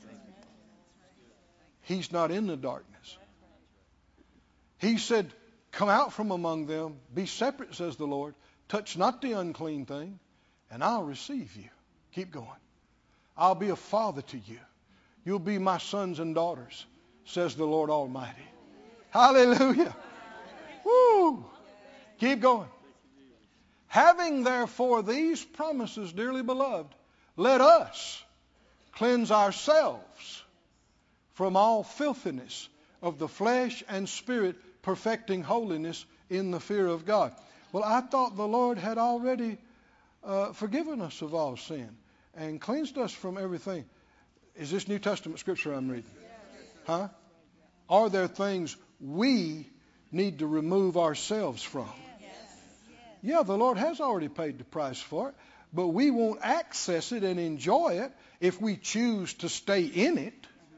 He's not in the darkness. He said, come out from among them, be separate, says the Lord, touch not the unclean thing, and I'll receive you. Keep going. I'll be a father to you. You'll be my sons and daughters, says the Lord Almighty. Hallelujah. Woo. Keep going. Having therefore these promises, dearly beloved, let us cleanse ourselves from all filthiness of the flesh and spirit, perfecting holiness in the fear of God. Well, I thought the Lord had already forgiven us of all sin and cleansed us from everything. Is this New Testament scripture I'm reading? Huh? Are there things we need to remove ourselves from? Yeah, the Lord has already paid the price for it, but we won't access it and enjoy it if we choose to stay in it.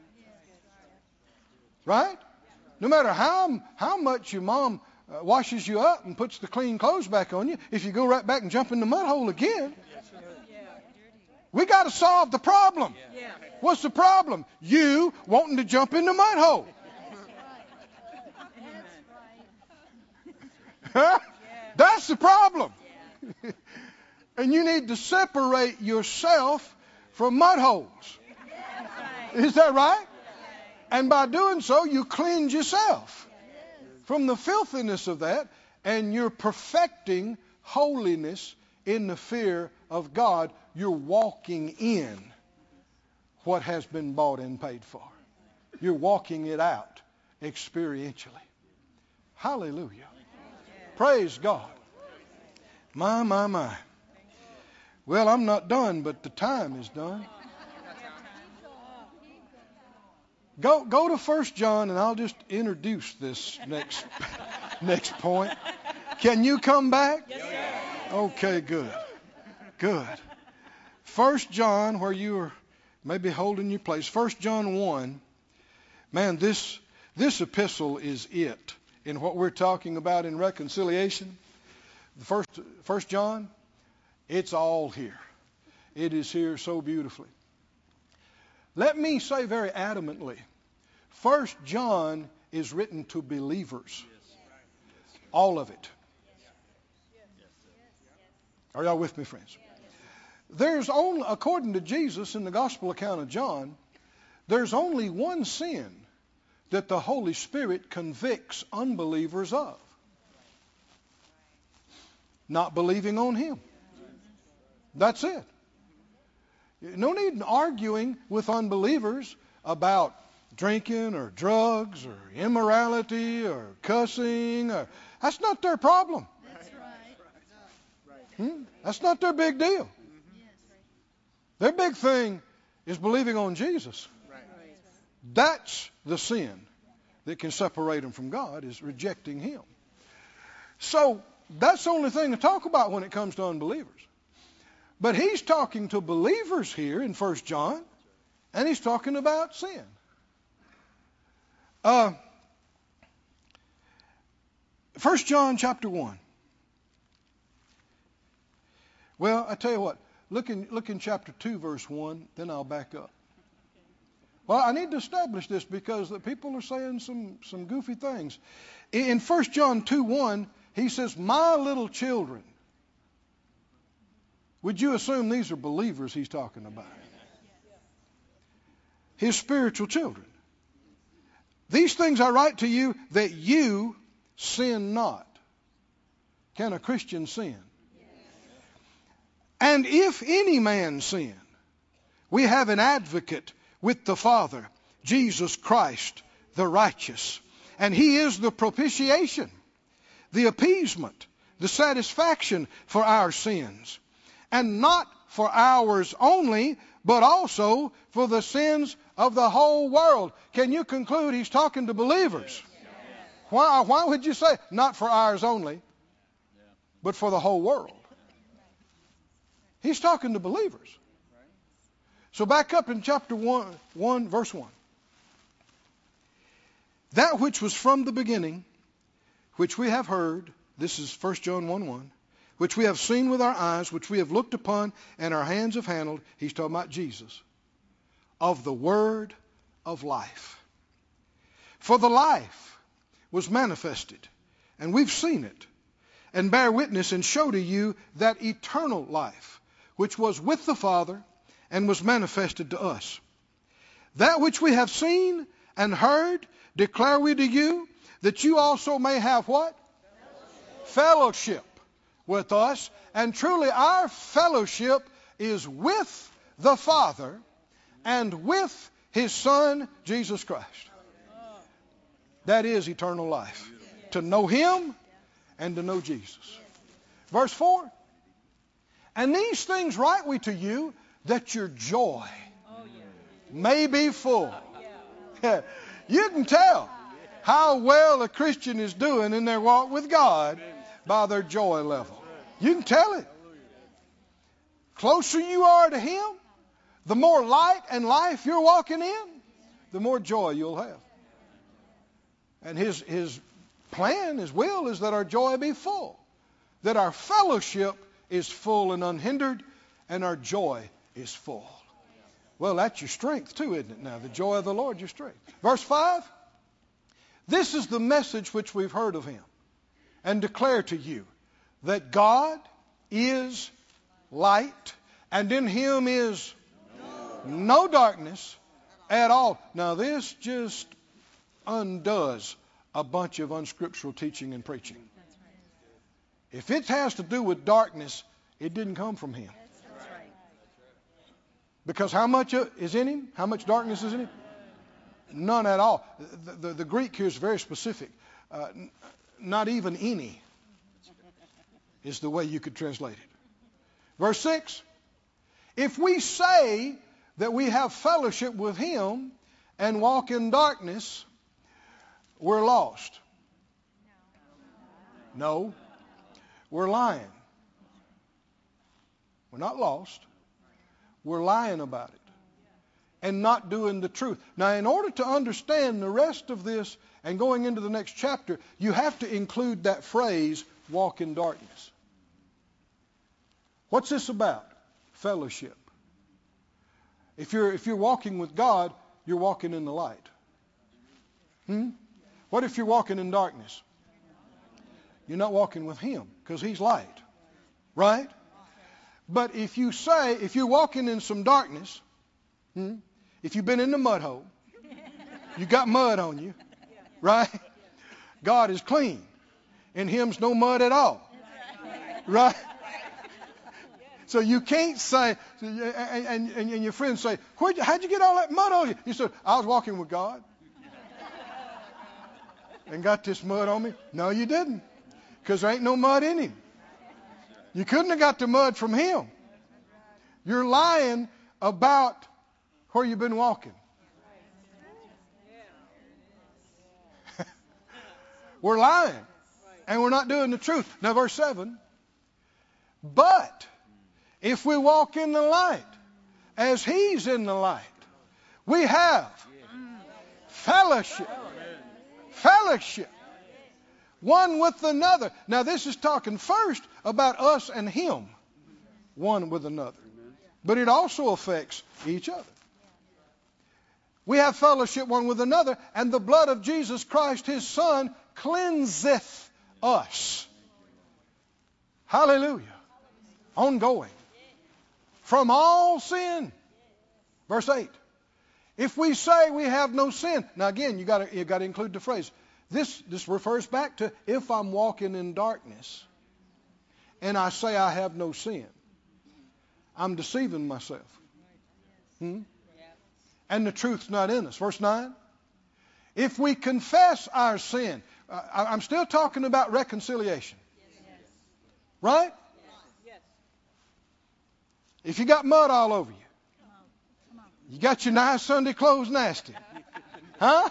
Right? No matter how much your mom washes you up and puts the clean clothes back on you, if you go right back and jump in the mud hole again, we got to solve the problem. What's the problem? You wanting to jump in the mud hole. That's the problem. And you need to separate yourself from mud holes. Is that right? And by doing so, you cleanse yourself from the filthiness of that, and you're perfecting holiness in the fear of God. You're walking in what has been bought and paid for. You're walking it out experientially. Hallelujah. Praise God. My. Well, I'm not done, but the time is done. Go to 1 John, and I'll just introduce this next point. Can you come back? Yes, sir. Okay, good. 1 John, where you are maybe holding your place. 1 John 1. Man, this epistle is it in what we're talking about in reconciliation. The 1 John, it's all here. It is here so beautifully. Let me say very adamantly, 1 John is written to believers. All of it. Are y'all with me, friends? There's only, according to Jesus in the gospel account of John, there's only one sin that the Holy Spirit convicts unbelievers of. Not believing on Him. That's it. No need in arguing with unbelievers about drinking or drugs or immorality or cussing. That's not their problem. That's right. That's not their big deal. Their big thing is believing on Jesus. That's the sin that can separate them from God, is rejecting Him. So that's the only thing to talk about when it comes to unbelievers. But he's talking to believers here in 1 John, and he's talking about sin. 1 John chapter 1. Well, I tell you what, look in chapter 2, verse 1, then I'll back up. Well, I need to establish this because the people are saying some goofy things. In 1 John 2:1, he says, "My little children." Would you assume these are believers he's talking about? His spiritual children. "These things I write to you that you sin not." Can a Christian sin? "And if any man sin, we have an advocate with the Father, Jesus Christ the righteous. And He is the propitiation, the appeasement, the satisfaction for our sins. And not for ours only, but also for the sins of the whole world." Can you conclude he's talking to believers? Why would you say not for ours only, but for the whole world? He's talking to believers. So back up in chapter 1, verse 1. "That which was from the beginning, which we have heard," this is 1 John 1:1, "which we have seen with our eyes, which we have looked upon, and our hands have handled," he's talking about Jesus, "of the word of life. For the life was manifested, and we've seen it, and bear witness and show to you that eternal life, which was with the Father, and was manifested to us. That which we have seen and heard declare we to you, that you also may have" what? Fellowship with us. And truly our fellowship is with the Father and with His Son, Jesus Christ. That is eternal life. To know Him and to know Jesus. Verse 4. "And these things write we to you, that your joy may be full." You can tell how well a Christian is doing in their walk with God by their joy level. You can tell it. Closer you are to Him, the more light and life you're walking in, the more joy you'll have. And His plan, His will is that our joy be full, that our fellowship is full and unhindered, and our joy is full. Well, that's your strength too, isn't it now? The joy of the Lord, your strength. Verse 5. "This is the message which we've heard of Him and declare to you, that God is light, and in Him is no darkness at all." Now this just undoes a bunch of unscriptural teaching and preaching. If it has to do with darkness, it didn't come from Him. Because how much is in Him? How much darkness is in Him? None at all. The Greek here is very specific. Not even any is the way you could translate it. Verse 6. "If we say that we have fellowship with Him and walk in darkness, we're lost. No, we're lying. We're not lost. We're lying about it and not doing the truth. Now, in order to understand the rest of this and going into the next chapter, you have to include that phrase, walk in darkness. What's this about? Fellowship. If you're walking with God, you're walking in the light. What if you're walking in darkness? You're not walking with Him because He's light. Right? But if you're walking in some darkness, if you've been in the mud hole, you got mud on you, right? God is clean. In Him's no mud at all. Right? So you can't say, and your friends say, how'd you get all that mud on you? You said, I was walking with God and got this mud on me. No, you didn't, because there ain't no mud in Him. You couldn't have got the mud from Him. You're lying about where you've been walking. We're lying, and we're not doing the truth. Now, verse 7, but if we walk in the light as He's in the light, we have fellowship. Fellowship. One with another. Now, this is talking first about us and Him, one with another. But it also affects each other. We have fellowship one with another, and the blood of Jesus Christ, His Son, cleanseth us. Hallelujah. Ongoing. From all sin. Verse 8. If we say we have no sin. Now again, you got to include the phrase. This refers back to if I'm walking in darkness and I say I have no sin. I'm deceiving myself. And the truth's not in us. Verse 9. If we confess our sin. I'm still talking about reconciliation. Right? If you got mud all over you. You got your nice Sunday clothes nasty. Huh?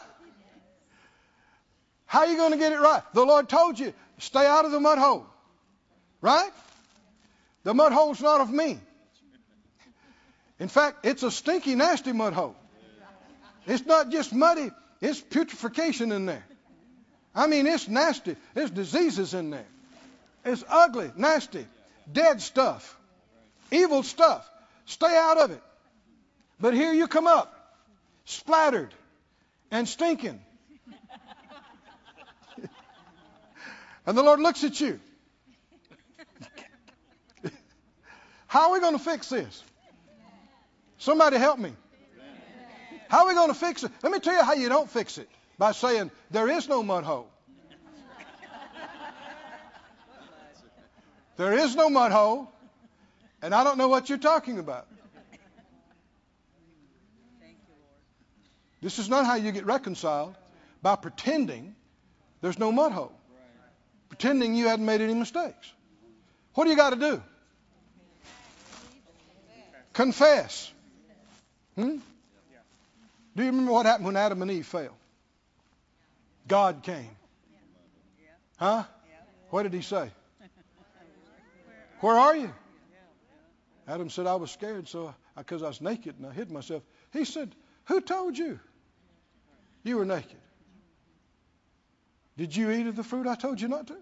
How are you going to get it right? The Lord told you, stay out of the mud hole. Right? The mud hole's not of me. In fact, it's a stinky, nasty mud hole. It's not just muddy. It's putrefaction in there. I mean, it's nasty. There's diseases in there. It's ugly, nasty, dead stuff, evil stuff. Stay out of it. But here you come up, splattered and stinking. And the Lord looks at you. How are we going to fix this? Somebody help me. How are we going to fix it? Let me tell you how you don't fix it. By saying, there is no mud hole. There is no mud hole. And I don't know what you're talking about. This is not how you get reconciled. By pretending there's no mud hole. Pretending you hadn't made any mistakes. What do you got to do? Confess. Do you remember what happened when Adam and Eve fell? God came. Huh? What did He say? Where are you? Adam said, I was scared because I was naked and I hid myself. He said, who told you you were naked? Did you eat of the fruit I told you not to?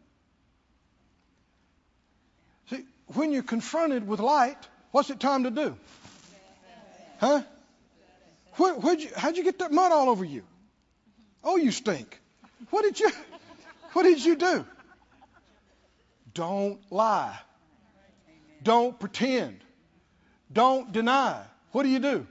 See, when you're confronted with light, what's it time to do? Huh? How'd you get that mud all over you? Oh, you stink. What did you do? Don't lie. Don't pretend. Don't deny. What do?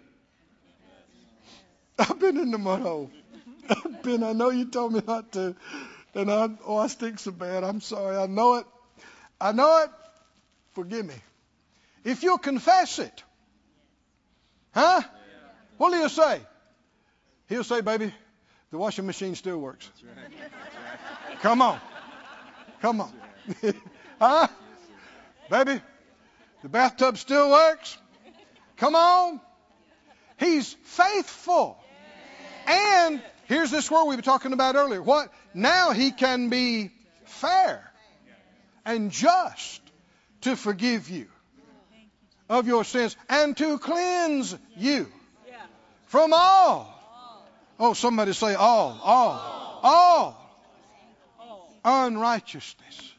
I've been in the mud hole. I know you told me not to. And I stink so bad. I'm sorry. I know it. Forgive me. If you'll confess it. Huh? What will He say? He'll say, baby, the washing machine still works. Come on. Huh? Baby, the bathtub still works. Come on. He's faithful And here's this word we were talking about earlier. What? Now he can be fair and just to forgive you of your sins and to cleanse you from all. Oh, somebody say all unrighteousness.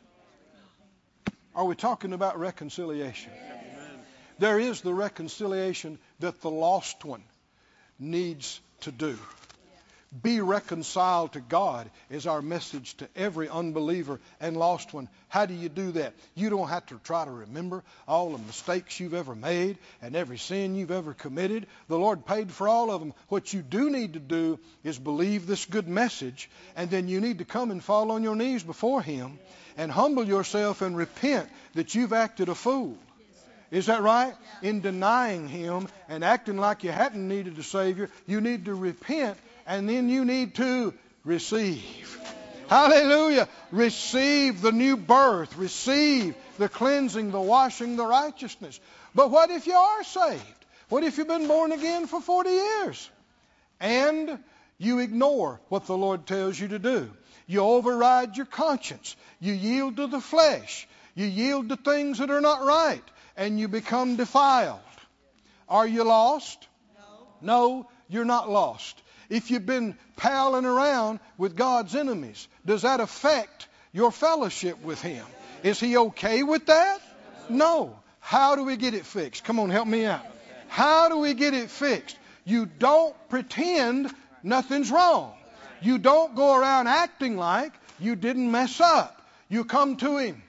Are we talking about reconciliation? There is the reconciliation that the lost one needs to do. Be reconciled to God is our message to every unbeliever and lost one. How do you do that? You don't have to try to remember all the mistakes you've ever made and every sin you've ever committed. The Lord paid for all of them. What you do need to do is believe this good message, and then you need to come and fall on your knees before Him and humble yourself and repent that you've acted a fool. Is that right? In denying Him and acting like you hadn't needed a Savior, you need to repent, and then you need to receive. Hallelujah. Receive the new birth. Receive the cleansing, the washing, the righteousness. But what if you are saved? What if you've been born again for 40 years? And you ignore what the Lord tells you to do. You override your conscience. You yield to the flesh. You yield to things that are not right. And you become defiled. Are you lost? No, you're not lost. If you've been palling around with God's enemies, does that affect your fellowship with Him? Is He okay with that? No. How do we get it fixed? Come on, help me out. How do we get it fixed? You don't pretend nothing's wrong. You don't go around acting like you didn't mess up. You come to Him.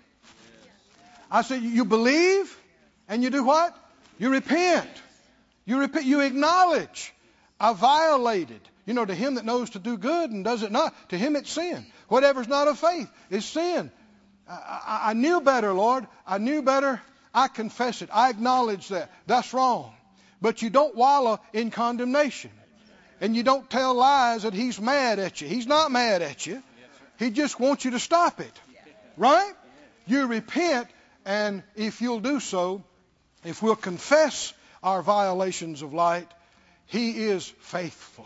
I say you believe and you do what? You repent. You acknowledge. I violated. You know, to him that knows to do good and does it not, to him it's sin. Whatever's not of faith is sin. I knew better, Lord. I knew better. I confess it. I acknowledge that. That's wrong. But you don't wallow in condemnation. And you don't tell lies that He's mad at you. He's not mad at you. He just wants you to stop it. Right? You repent, and if you'll do so, if we'll confess our violations of light, He is faithful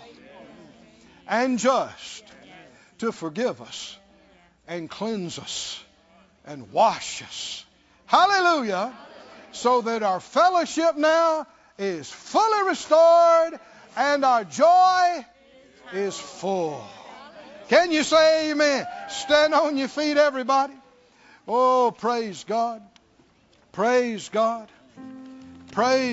and just to forgive us and cleanse us and wash us. Hallelujah. So that our fellowship now is fully restored and our joy is full. Can you say amen? Stand on your feet, everybody. Oh, praise God. Praise God. Praise